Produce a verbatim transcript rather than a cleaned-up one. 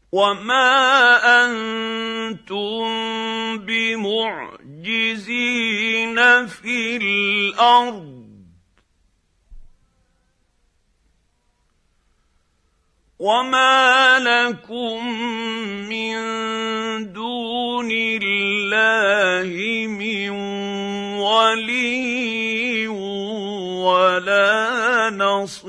وما انتم بمعجزين في الارض وما لكم من دون الله من ولي ولا نصير.